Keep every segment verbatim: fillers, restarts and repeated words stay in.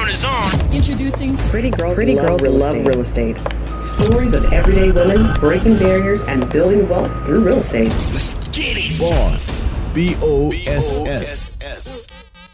sound is on. Introducing Pretty Girls, Pretty Love, Girls real, Love estate. Real Estate. Stories of everyday women breaking barriers and building wealth through real estate. Let's get it. Boss. B O S S S.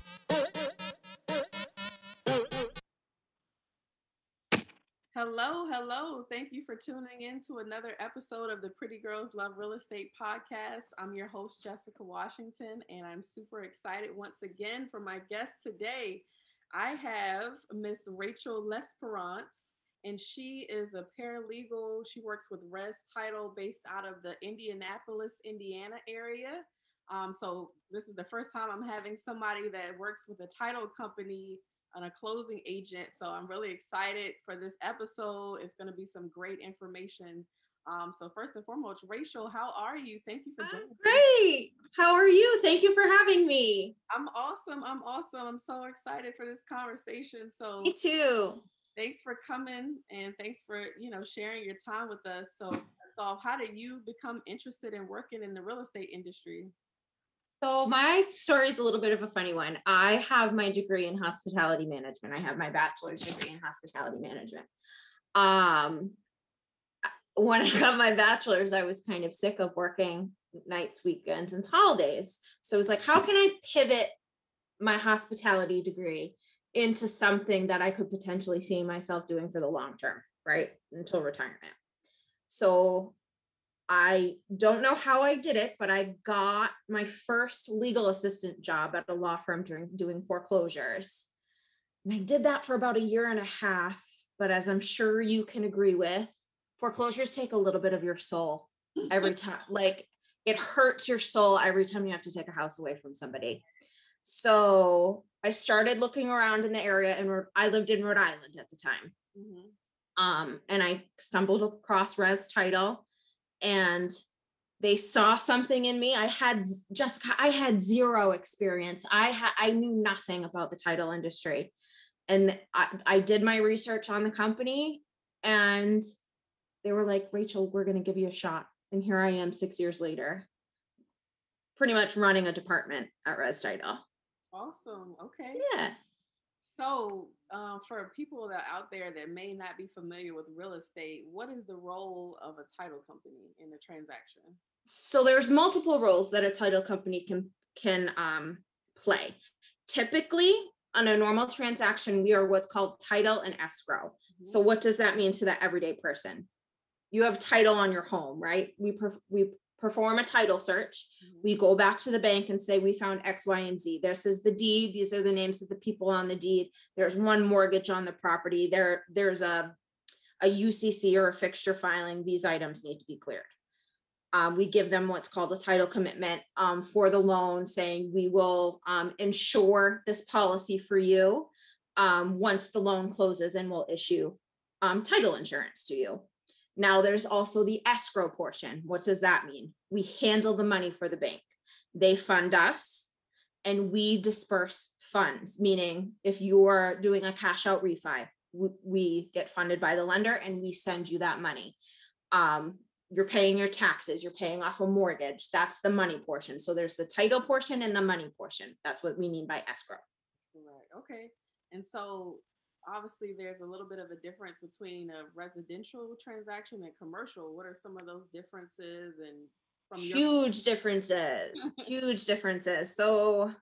Hello, hello. Thank you for tuning in to another episode of the Pretty Girls Love Real Estate podcast. I'm your host, Jessica Washington, and I'm super excited once again for my guest today. I have Miss Rachel L'Esperance, and she is a paralegal. She works with Res Title based out of the Indianapolis, Indiana area. Um, so this is the first time I'm having somebody that works with a title company and a closing agent. So I'm really excited for this episode. It's going to be some great information. Um, so first and foremost, Rachel, how are you? Thank you for joining me. Great. How are you? Thank you for having me. I'm awesome. I'm awesome. I'm so excited for this conversation. So Me too. thanks for coming and thanks for, you know, sharing your time with us. So first off, how did you become interested in working in the real estate industry? So my story is a little bit of a funny one. I have my degree in hospitality management. I have my bachelor's degree in hospitality management. Um, when I got my bachelor's, I was kind of sick of working nights, weekends, and holidays. So I was like, how can I pivot my hospitality degree into something that I could potentially see myself doing for the long term, right? Until retirement. So I don't know how I did it, but I got my first legal assistant job at a law firm during doing foreclosures. And I did that for about a year and a half. But as I'm sure you can agree with, foreclosures take a little bit of your soul every time. Like it hurts your soul every time you have to take a house away from somebody. So I started looking around in the area, and I lived in Rhode Island at the time. Mm-hmm. Um, and I stumbled across Res Title. And they saw something in me. I had just, I had zero experience. I had, I knew nothing about the title industry. And I, I did my research on the company, and they were like, Rachel, we're going to give you a shot. And here I am six years later, pretty much running a department at Res Title. Awesome. Okay. Yeah. So uh, for people that are out there that may not be familiar with real estate, what is the role of a title company in a transaction? So there's multiple roles that a title company can can um, play. Typically, on a normal transaction, we are what's called title and escrow. Mm-hmm. So what does that mean to the everyday person? You have title on your home, right? We perf- we perform a title search. Mm-hmm. We go back to the bank and say, we found X, Y, and Z. This is the deed. These are the names of the people on the deed. There's one mortgage on the property. There, there's a, a U C C or a fixture filing. These items need to be cleared. Um, we give them what's called a title commitment um, for the loan, saying we will um, insure this policy for you um, once the loan closes, and we'll issue um, title insurance to you. Now there's also the escrow portion. What does that mean? We handle the money for the bank. They fund us and we disperse funds, meaning if you're doing a cash out refi, we, we get funded by the lender and we send you that money. Um, you're paying your taxes, you're paying off a mortgage. That's the money portion. So there's the title portion and the money portion. That's what we mean by escrow. Right. Okay. And so obviously there's a little bit of a difference between a residential transaction and commercial. What are some of those differences? And from your huge differences, huge differences. So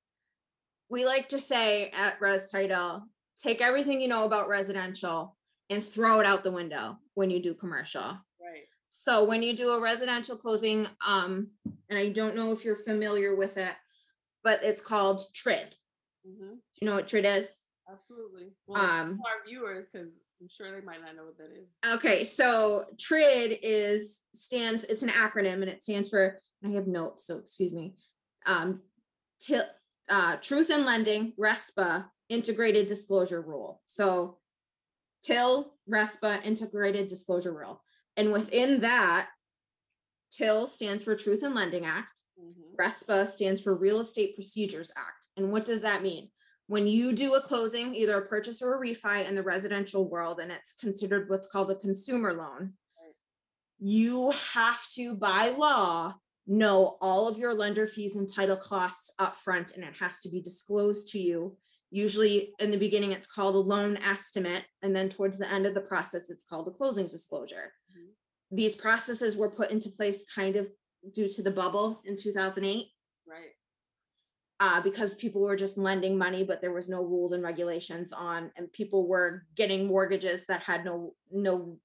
we like to say at Res Title, take everything you know about residential and throw it out the window when you do commercial. Right. So when you do a residential closing, um, and I don't know if you're familiar with it, but it's called T R I D. Mm-hmm. Do you know what T R I D is? Absolutely. Well, um, our viewers, because I'm sure they might not know what that is. Okay, so T R I D is stands. It's an acronym, and it stands for. I have notes, so excuse me. Um, t- uh, Truth in Lending, RESPA, Integrated Disclosure Rule. So, T I L, RESPA, Integrated Disclosure Rule, and within that, T I L stands for Truth in Lending Act. Mm-hmm. RESPA stands for Real Estate Procedures Act. And what does that mean? When you do a closing, either a purchase or a refi in the residential world, and it's considered what's called a consumer loan, right, you have to, by law, know all of your lender fees and title costs up front, and it has to be disclosed to you Usually in the beginning, it's called a loan estimate. And then towards the end of the process, it's called a closing disclosure. Mhm. These processes were put into place kind of due to the bubble in two thousand eight. Right. Uh, because people were just lending money, but there was no rules and regulations on, and people were getting mortgages that had no, no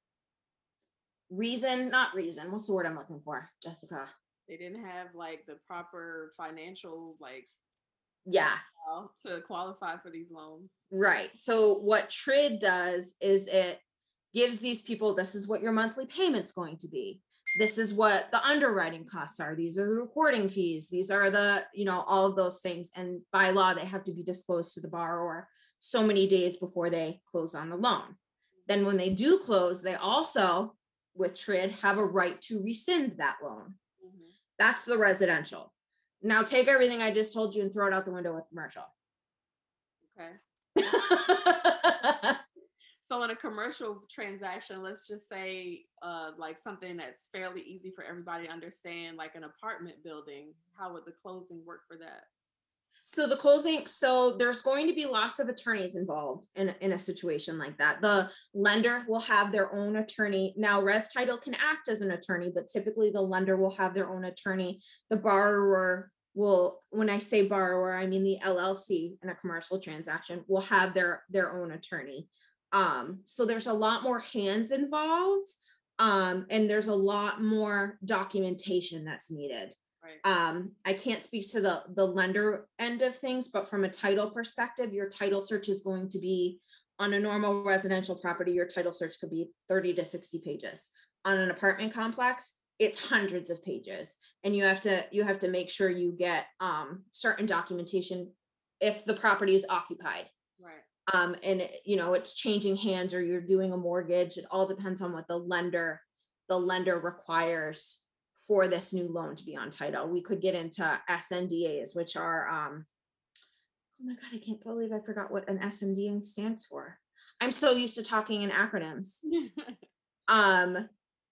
reason, not reason. What's the word I'm looking for, Jessica? They didn't have like the proper financial, like, Yeah. uh, to qualify for these loans. Right. So what T R I D does is it gives these people, this is what your monthly payment's going to be. This is what the underwriting costs are. These are the recording fees. These are the, you know, all of those things. And by law, they have to be disclosed to the borrower so many days before they close on the loan. Then when they do close, they also, with T R I D, have a right to rescind that loan. Mhm. That's the residential. Now take everything I just told you and throw it out the window with commercial. Okay. So in a commercial transaction, let's just say uh, like something that's fairly easy for everybody to understand, like an apartment building, how would the closing work for that? So the closing, so there's going to be lots of attorneys involved in, in a situation like that. The lender will have their own attorney. Now, Res Title can act as an attorney, but typically the lender will have their own attorney. The borrower will, when I say borrower, I mean the L L C in a commercial transaction, will have their, their own attorney. Um, so there's a lot more hands involved, um, and there's a lot more documentation that's needed. Right. Um, I can't speak to the, the lender end of things, but from a title perspective, your title search is going to be on a normal residential property. Your title search could be thirty to sixty pages. On an apartment complex, it's hundreds of pages. And you have to, you have to make sure you get, um, certain documentation if the property is occupied. Right. Um, and it- you know, it's changing hands or you're doing a mortgage. It all depends on what the lender, the lender requires for this new loan to be on title. We could get into S N D As, which are, um, oh my God, I can't believe I forgot what an S N D A stands for. I'm so used to talking in acronyms. Um,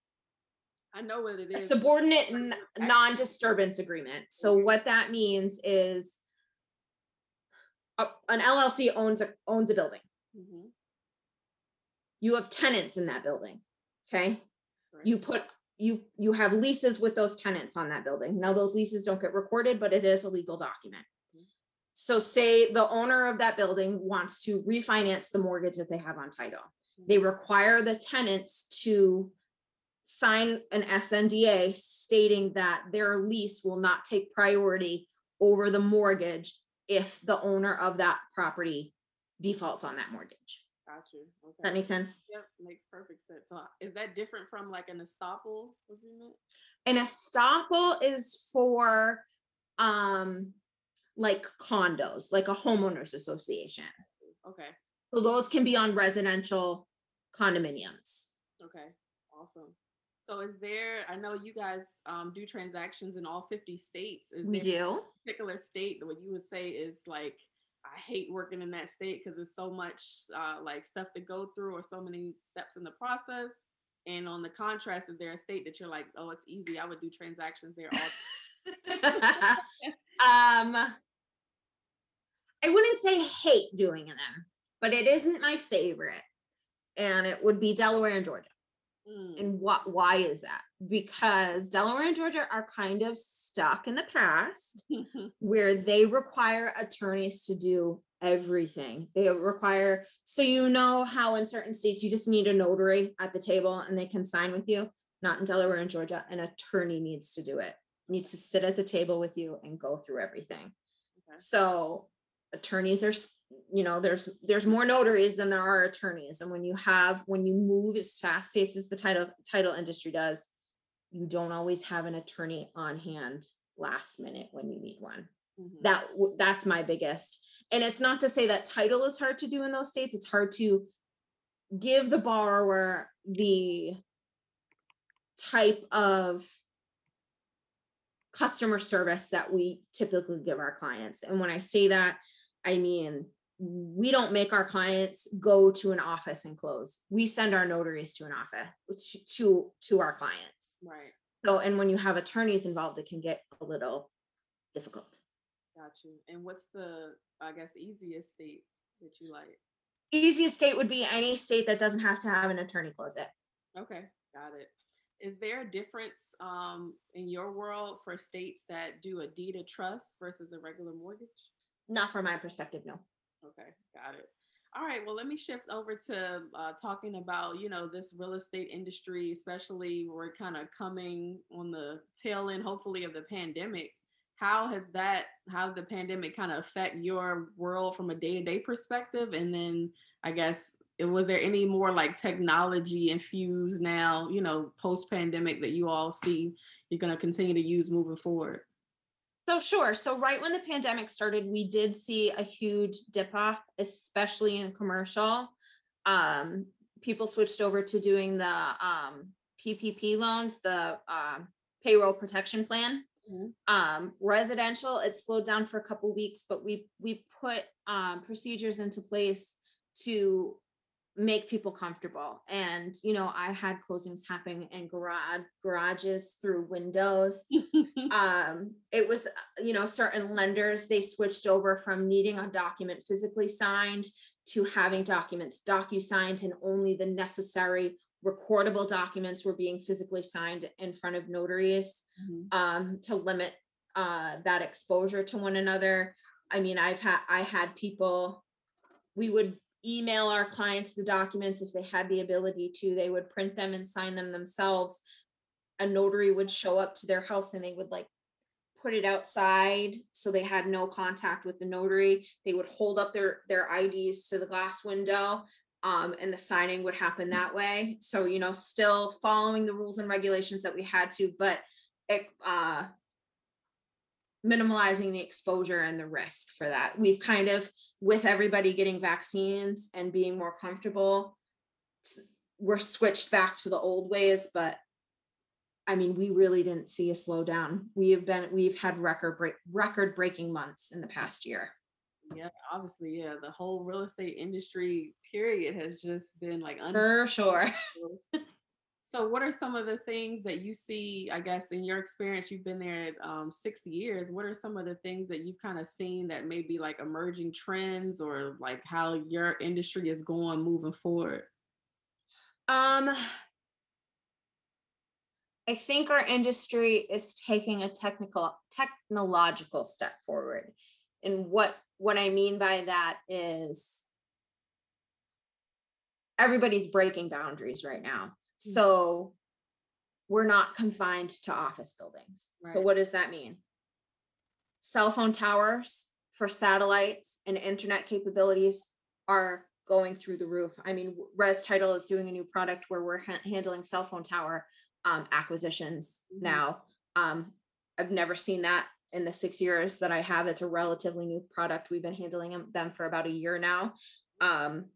I know what it a is. subordinate n- non-disturbance agreement. So what that means is a- an L L C owns a, owns a building. Mhm. You have tenants in that building. Okay. Correct. You put, you, you have leases with those tenants on that building. Now those leases don't get recorded, but it is a legal document. Mhm. So say the owner of that building wants to refinance the mortgage that they have on title. They require the tenants to sign an S N D A stating that their lease will not take priority over the mortgage if the owner of that property defaults on that mortgage. Got you. Okay. Does that make sense? Yep, makes perfect sense. So is that different from like an estoppel agreement? An estoppel is for um like condos, like a homeowners association. Okay. So those can be on residential condominiums. Okay. Awesome. So is there, I know you guys um, do transactions in all fifty states. Is We there do. a particular state that what you would say is like, I hate working in that state because there's so much uh, like stuff to go through or so many steps in the process? And on the contrast, is there a state that you're like, oh, it's easy, I would do transactions there all um I wouldn't say hate doing them, but it isn't my favorite. And it would be Delaware and Georgia. Mm. And what, why is that? Because Delaware and Georgia are kind of stuck in the past where they require attorneys to do everything. They require, so you know how in certain states you just need a notary at the table and they can sign with you. Not in Delaware and Georgia. An attorney needs to do it. Needs to sit at the table with you and go through everything. Okay. So attorneys are, you know, there's there's more notaries than there are attorneys. And when you have, when you move as fast paced as the title title industry does, you don't always have an attorney on hand last minute when you need one. Mhm. That that's my biggest. And it's not to say that title is hard to do in those states. It's hard to give the borrower the type of customer service that we typically give our clients. And when I say that, I mean, we don't make our clients go to an office and close. We send our notaries to an office, to, to our clients. Right. So, and when you have attorneys involved, it can get a little difficult. Got you. And what's the, I guess, easiest state that you like? Easiest state would be any state that doesn't have to have an attorney close it. Okay, got it. Is there a difference um, in your world for states that do a deed of trust versus a regular mortgage? Not from my perspective, no. Okay, got it. All right, well, let me shift over to uh, talking about, you know, this real estate industry, especially we're kind of coming on the tail end, hopefully, of the pandemic. How has that, how did the pandemic kind of affect your world from a day-to-day perspective? And then I guess, it, was there any more like technology infused now, you know, post-pandemic that you all see you're going to continue to use moving forward? So sure. So right when the pandemic started, we did see a huge dip off, especially in commercial. Um, people switched over to doing the um, P P P loans, the uh, payroll protection plan. Mm-hmm. Um, residential, it slowed down for a couple weeks, but we we put um, procedures into place to make people comfortable. And, you know, I had closings happening in garage garages through windows. um, it was, you know, certain lenders, they switched over from needing a document physically signed to having documents docu-signed, and only the necessary recordable documents were being physically signed in front of notaries. Mm-hmm. um, to limit uh, that exposure to one another. I mean, I've had, I had people, we would email our clients the documents if they had the ability to. They would print them and sign them themselves. A notary would show up to their house and they would like put it outside, so they had no contact with the notary. They would hold up their their I Ds to the glass window, um, and the signing would happen that way. So, you know, still following the rules and regulations that we had to, but it, uh, minimalizing the exposure and the risk for that. We've kind of, with everybody getting vaccines and being more comfortable, we're switched back to the old ways. But I mean, we really didn't see a slowdown. We have been, we've had record break, record breaking months in the past year. Yeah, obviously, yeah. The whole real estate industry period has just been like un- for sure. So what are some of the things that you see, I guess, in your experience? You've been there um, six years. What are some of the things that you've kind of seen that may be like emerging trends, or like how your industry is going moving forward? Um, I think our industry is taking a technical, technological step forward. And what, what I mean by that is everybody's breaking boundaries right now. So we're not confined to office buildings. Right. So what does that mean? Cell phone towers for satellites and internet capabilities are going through the roof. I mean, Res Title is doing a new product where we're ha- handling cell phone tower um, acquisitions mm-hmm. now. Um, I've never seen that in the six years that I have. It's a relatively new product. We've been handling them, them for about a year now. Um,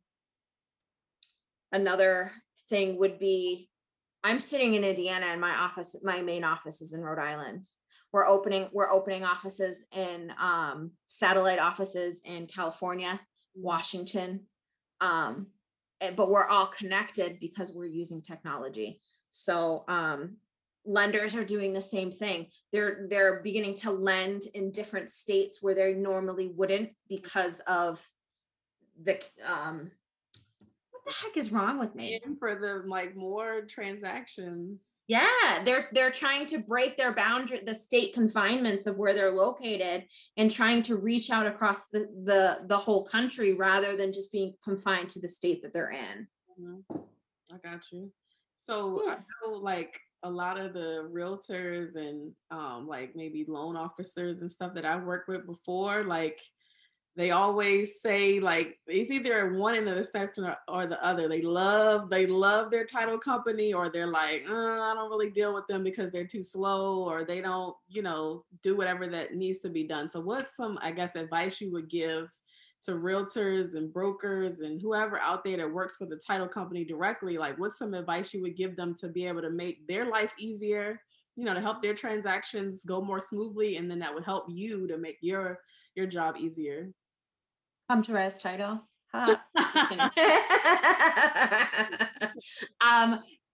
another thing would be, I'm sitting in Indiana and my office, my main office is in Rhode Island. We're opening, we're opening offices in um, satellite offices in California, Washington, um, and, but we're all connected because we're using technology. So um, lenders are doing the same thing. They're they're beginning to lend in different states where they normally wouldn't because of the um, what the heck is wrong with me? And for the like more transactions. Yeah, they're they're trying to break their boundary, the state confinements of where they're located, and trying to reach out across the the, the whole country rather than just being confined to the state that they're in. Mm-hmm. I got you. So yeah. I know like a lot of the realtors and um, like maybe loan officers and stuff that I worked with before, like they always say like it's either one end of the spectrum or, or the other. They love they love their title company, or they're like, uh, I don't really deal with them because they're too slow, or they don't, you know, do whatever that needs to be done. So what's some, I guess, advice you would give to realtors and brokers and whoever out there that works with the title company directly? Like, what's some advice you would give them to be able to make their life easier, you know, to help their transactions go more smoothly, and then that would help you to make your your job easier? Come to Res Title. Huh. um,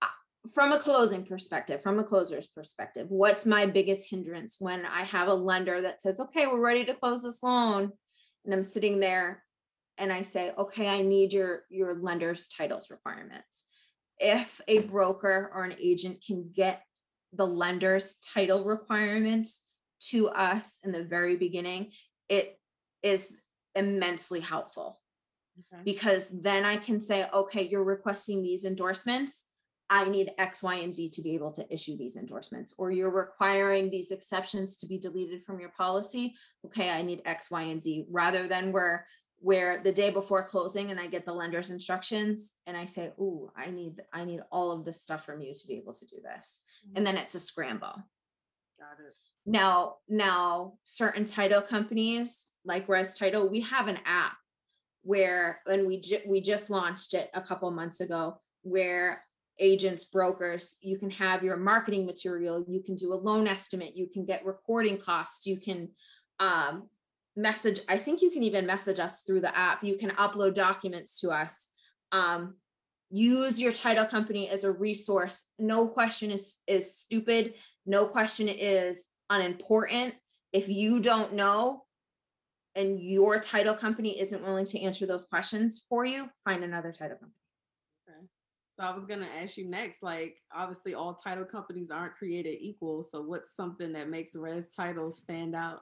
from a closing perspective, from a closer's perspective, what's my biggest hindrance when I have a lender that says, okay, we're ready to close this loan, and I'm sitting there and I say, okay, I need your your lender's titles requirements. If a broker or an agent can get the lender's title requirements to us in the very beginning, it is immensely helpful. Okay. Because then I can say, okay, you're requesting these endorsements. I need X, Y, and Z to be able to issue these endorsements, or you're requiring these exceptions to be deleted from your policy. Okay, I need X, Y, and Z, rather than where where the day before closing and I get the lender's instructions and I say, oh, I need, I need all of this stuff from you to be able to do this. Mm-hmm. And then it's a scramble. Got it. Now, now certain title companies like Res Title, we have an app where, and we, ju- we just launched it a couple months ago, where agents, brokers, you can have your marketing material, you can do a loan estimate, you can get recording costs, you can, um, message, I think you can even message us through the app. You can upload documents to us. Um, use your title company as a resource. No question is, is stupid. No question is unimportant. If you don't know and your title company isn't willing to answer those questions for you, find another title company. Okay. So I was going to ask you next, like, obviously all title companies aren't created equal. So what's something that makes Res Title stand out?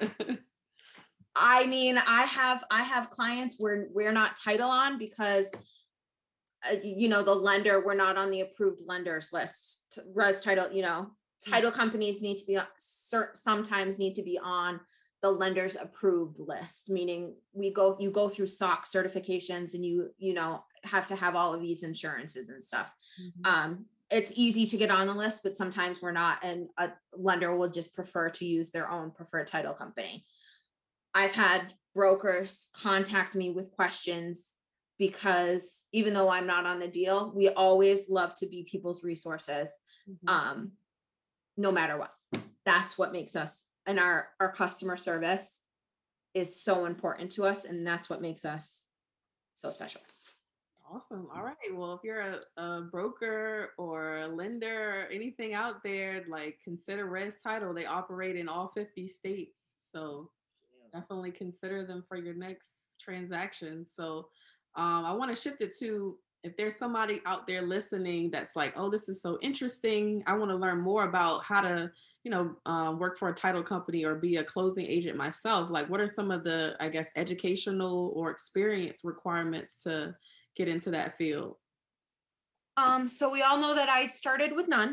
I mean, I have, I have clients where we're not title on because, uh, you know, the lender, we're not on the approved lenders list. Res Title, you know, title companies need to be, sometimes need to be on the lender's approved list, meaning we go, you go through S O C certifications and you, you know, have to have all of these insurances and stuff. Mm-hmm. Um, it's easy to get on the list, but sometimes we're not, and a lender will just prefer to use their own preferred title company. I've had brokers contact me with questions because even though I'm not on the deal, we always love to be people's resources, mm-hmm. um, no matter what. That's what makes us, and our, our customer service is so important to us, and that's what makes us so special. Awesome. All right. Well, if you're a, a broker or a lender or anything out there, like, consider Res Title. They operate in all fifty states. So definitely consider them for your next transaction. So um, I want to shift it to, if there's somebody out there listening that's like, oh, this is so interesting, I want to learn more about how to, you know, uh, work for a title company or be a closing agent myself. Like, what are some of the, I guess, educational or experience requirements to get into that field? Um, so we all know that I started with none.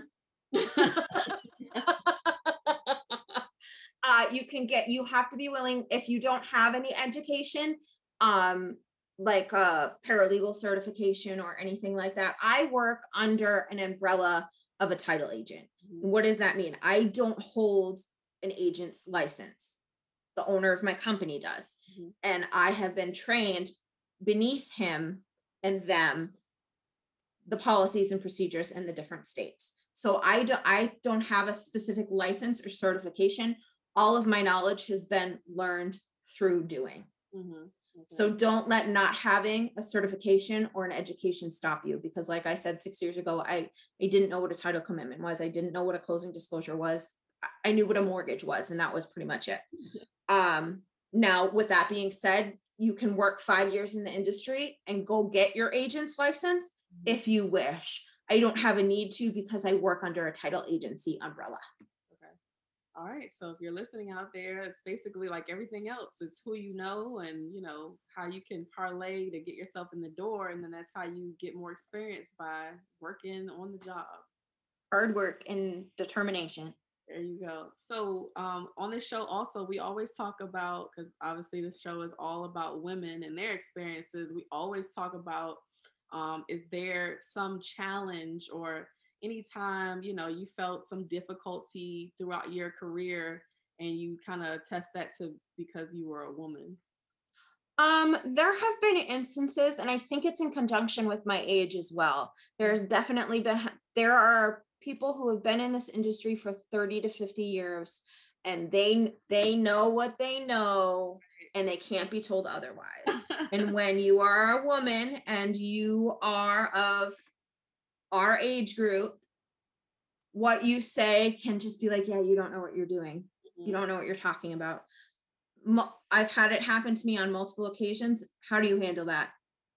Uh, you can get, you have to be willing, if you don't have any education, um, like a paralegal certification or anything like that. I work under an umbrella of a title agent. Mm-hmm. What does that mean? I don't hold an agent's license. The owner of my company does. Mm-hmm. And I have been trained beneath him and them, the policies and procedures in the different states. So I, do, I don't have a specific license or certification. All of my knowledge has been learned through doing. Mm-hmm. Okay. So don't let not having a certification or an education stop you, because like I said, six years ago, I, I didn't know what a title commitment was. I didn't know what a closing disclosure was. I knew what a mortgage was, and that was pretty much it. Um, now, with that being said, you can work five years in the industry and go get your agent's license mm-hmm. if you wish. I don't have a need to because I work under a title agency umbrella. All right. So if you're listening out there, it's basically like everything else. It's who you know and, you know, how you can parlay to get yourself in the door. And then that's how you get more experience, by working on the job. Hard work and determination. There you go. So um, on this show also, we always talk about, because obviously this show is all about women and their experiences. We always talk about, um, is there some challenge or anytime, you know, you felt some difficulty throughout your career and you kind of attest that to because you were a woman? Um, there have been instances, and I think it's in conjunction with my age as well. There's definitely been, there are people who have been in this industry for thirty to fifty years, and they, they know what they know, and they can't be told otherwise. And when you are a woman and you are of our age group what you say can just be like, yeah, you don't know what you're doing. Mhm. You don't know what you're talking about. Mo- I've had it happen to me on multiple occasions. How do you handle that?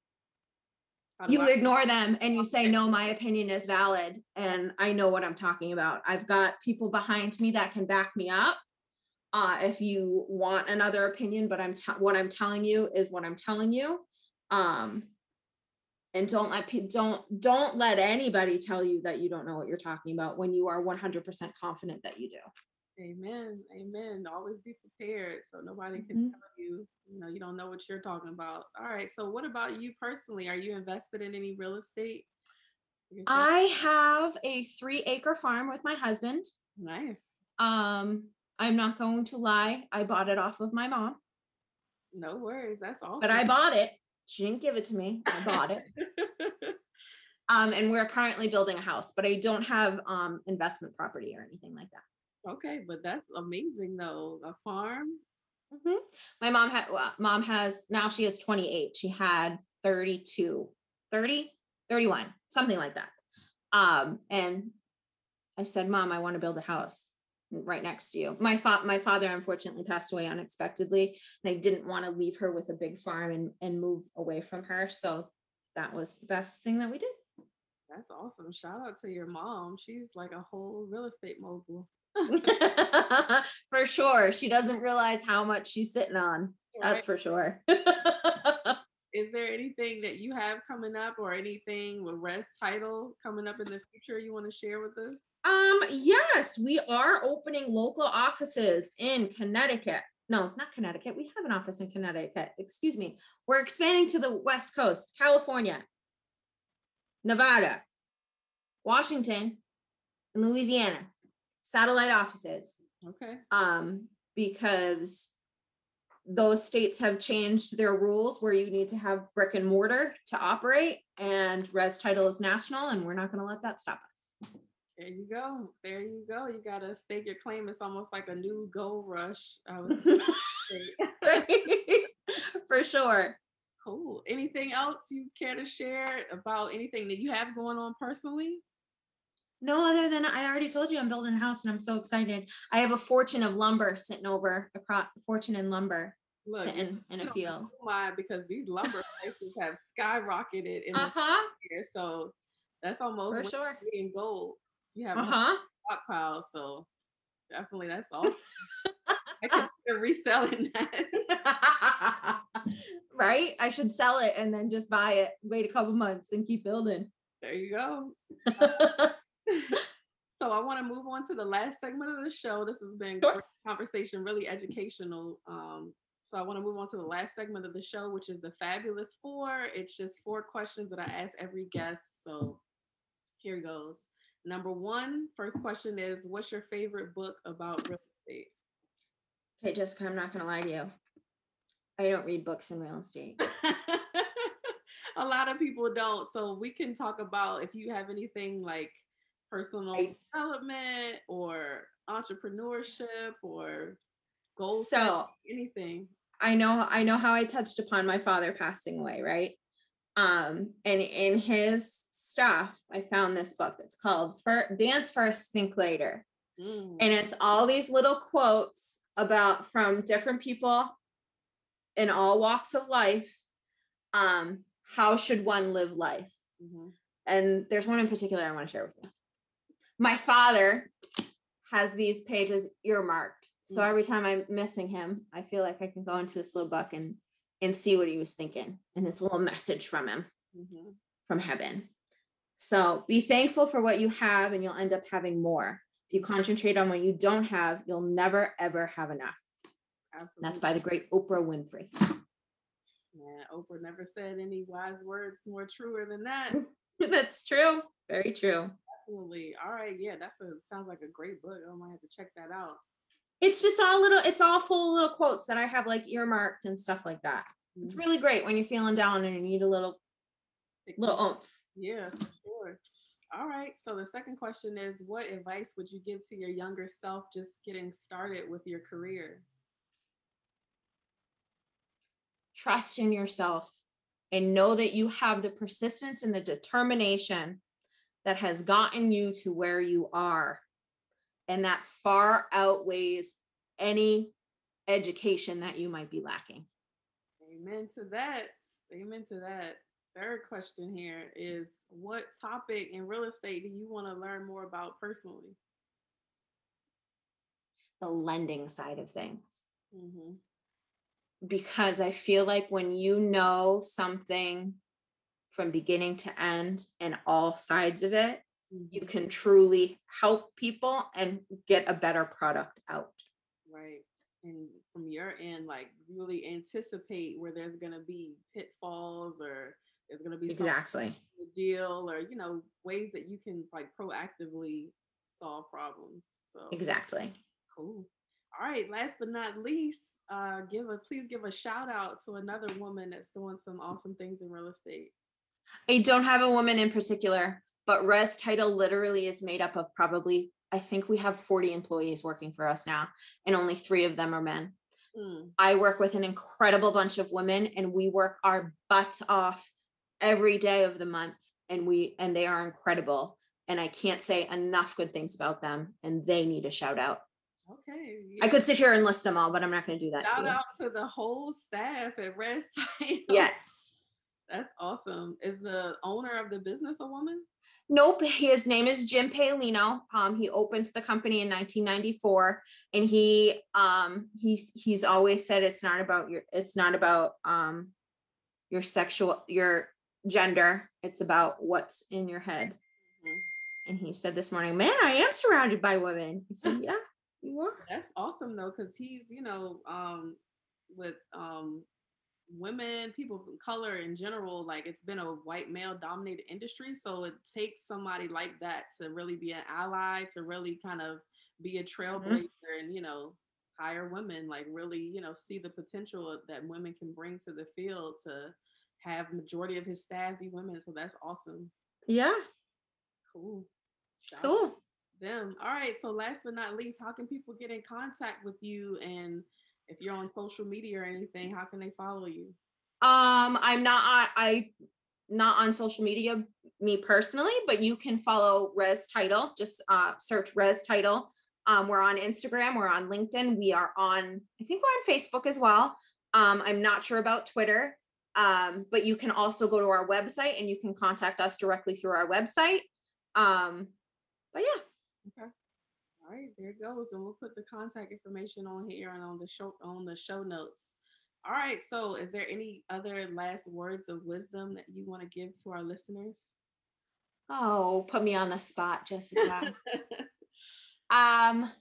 How do You I- ignore them and you say, no, my opinion is valid and I know what I'm talking about. I've got people behind me that can back me up. Uh, if you want another opinion, but I'm te- what I'm telling you is what I'm telling you. Um, and don't let pe- don't don't let anybody tell you that you don't know what you're talking about when you are one hundred percent confident that you do. Amen. Amen. Always be prepared so nobody can Mhm. tell you, you know, you don't know what you're talking about. All right. So what about you personally? Are you invested in any real estate yourself? I have a three acre farm with my husband. Nice. Um, I'm not going to lie, I bought it off of my mom, No worries. That's awesome. but I bought it. She didn't give it to me. I bought it. Um, and we're currently building a house, but I don't have um investment property or anything like that. Okay, but that's amazing though. A farm. Mhm. My mom had, well, mom has, now she has twenty-eight. She had thirty-two, thirty, thirty-one, something like that. Um, and I said, Mom, I want to build a house right next to you. My fa- my father unfortunately passed away unexpectedly, and I didn't want to leave her with a big farm and, and move away from her. So that was the best thing that we did. That's awesome. Shout out to your mom. She's like a whole real estate mogul. For sure. She doesn't realize how much she's sitting on. Right? That's for sure. Is there anything that you have coming up or anything with Res Title coming up in the future you want to share with us? Um, yes, we are opening local offices in Connecticut. No, not Connecticut. We have an office in Connecticut. Excuse me. We're expanding to the West Coast, California, Nevada, Washington, and Louisiana. Satellite offices. Okay. Um, because those states have changed their rules where you need to have brick and mortar to operate, and Res Title is national, and we're not going to let that stop us. There you go. There you go. You gotta stake your claim. It's almost like a new gold rush. I was For sure. Cool. Anything else you care to share about anything that you have going on personally? No, other than I already told you I'm building a house and I'm so excited. I have a fortune of lumber sitting over across fortune in lumber Look, sitting in a don't field. blow my- because these lumber prices have skyrocketed in Uh huh. the year. So that's almost For worth sure. being gold. You have Uh a huh. stockpile, so definitely that's awesome. I consider reselling that. Right? I should sell it and then just buy it, wait a couple months and keep building. There you go. So I want to move on to the last segment of the show. This has been Sure. great conversation, really educational. Um, so I want to move on to the last segment of the show, which is the Fabulous Four. It's just four questions that I ask every guest. So here goes. Number one, first question is, what's your favorite book about real estate? Okay, Jessica, I'm not going to lie to you. I don't read books in real estate. A lot of people don't. So we can talk about if you have anything like personal I- development or entrepreneurship or goal So- setting, anything. I know, I know how I touched upon my father passing away, right? Um, and in his stuff, I found this book. It's called Fir- Dance First, Think Later. Mm. And it's all these little quotes about from different people in all walks of life. Um, how should one live life? Mhm. And there's one in particular I want to share with you. My father has these pages earmarked. So every time I'm missing him, I feel like I can go into this little book and, and see what he was thinking. And it's a little message from him, Mhm. from heaven. So be thankful for what you have and you'll end up having more. If you concentrate on what you don't have, you'll never, ever have enough. Absolutely. And that's by the great Oprah Winfrey. Yeah, Oprah never said any wise words more truer than that. That's true. Very true. Absolutely. All right. Yeah, that's a sounds like a great book. I might have to check that out. It's just all little, it's all full of little quotes that I have like earmarked and stuff like that. It's Mhm. really great when you're feeling down and you need a little, little oomph. Yeah, for sure. All right. So the second question is, what advice would you give to your younger self just getting started with your career? Trust in yourself and know that you have the persistence and the determination that has gotten you to where you are. And that far outweighs any education that you might be lacking. Amen to that. Amen to that. Third question here is, what topic in real estate do you want to learn more about personally? The lending side of things. Mm-hmm. Because I feel like when you know something from beginning to end and all sides of it, Mm-hmm. you can truly help people and get a better product out. Right. And from your end, like really anticipate where there's going to be pitfalls or there's going to be exactly the deal, or, you know, ways that you can like proactively solve problems. So exactly. Cool. All right. Last but not least, uh, give a please give a shout out to another woman that's doing some awesome things in real estate. I don't have a woman in particular, but Res Title literally is made up of probably, I think we have forty employees working for us now, and only three of them are men. Mm. I work with an incredible bunch of women, and we work our butts off every day of the month, and we and they are incredible. And I can't say enough good things about them, and they need a shout out. Okay. Yeah. I could sit here and list them all, but I'm not going to do that. Shout to out to the whole staff at Res Title. Yes. That's awesome. Is the owner of the business a woman? Nope. His name is Jim Paolino. Um, he opened the company in nineteen ninety-four, and he um he's he's always said it's not about your it's not about um your sexual your gender. It's about what's in your head. Mm-hmm. And he said this morning, "Man, I am surrounded by women." He said, "Yeah, you are." That's awesome though, because he's you know um with um. women, people of color in general, like it's been a white male dominated industry. So it takes somebody like that to really be an ally, to really kind of be a trailblazer mm-hmm. and, you know, hire women, like really, you know, see the potential that women can bring to the field to have majority of his staff be women. So that's awesome. Yeah. Cool. Shout cool. Them. All right. So last but not least, how can people get in contact with you? And if you're on social media or anything, how can they follow you? Um, I'm not, I, I not on social media, me personally, but you can follow Res Title. Just uh, search Res Title. Um, we're on Instagram, we're on LinkedIn, we are on, I think we're on Facebook as well. Um, I'm not sure about Twitter, um, but you can also go to our website and you can contact us directly through our website. Um, but yeah. Okay. All right, there it goes, and we'll put the contact information on here and on the show on the show notes. All right, so is there any other last words of wisdom that you want to give to our listeners? Oh, put me on the spot, Jessica. um,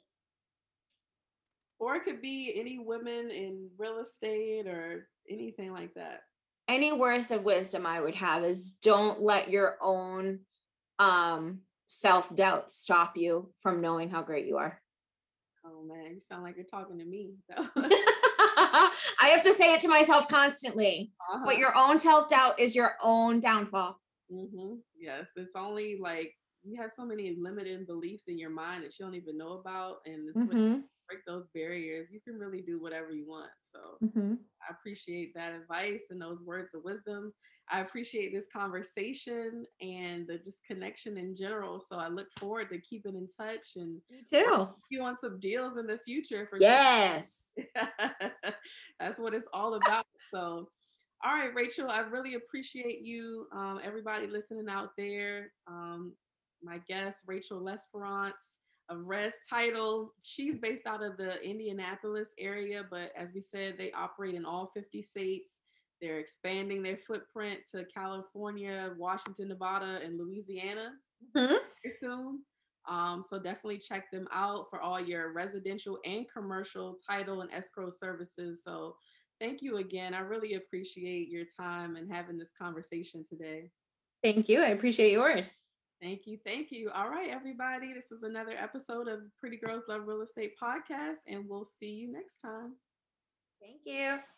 or it could be any women in real estate or anything like that. Any words of wisdom I would have is don't let your own um self-doubt stop you from knowing how great you are. Oh man, you sound like you're talking to me. I have to say it to myself constantly. Uh-huh. But your own self-doubt is your own downfall. Mm-hmm. Yes, it's only like you have so many limited beliefs in your mind that you don't even know about, and it's mm-hmm. when you break those barriers, you can really do whatever you want. So mm-hmm. I appreciate that advice and those words of wisdom. I appreciate this conversation and the just connection in general. So I look forward to keeping in touch and Me too. you on some deals in the future. For yes, that's what it's all about. So, all right, Rachel, I really appreciate you. Um, everybody listening out there. Um, my guest, Rachel L'Esperance of Res Title. She's based out of the Indianapolis area, but as we said, they operate in all fifty states. They're expanding their footprint to California, Washington, Nevada, and Louisiana mm-hmm. very soon. Um, so definitely check them out for all your residential and commercial title and escrow services. So thank you again. I really appreciate your time and having this conversation today. Thank you. I appreciate yours. Thank you. Thank you. All right, everybody. This was another episode of Pretty Girls Love Real Estate Podcast, and we'll see you next time. Thank you.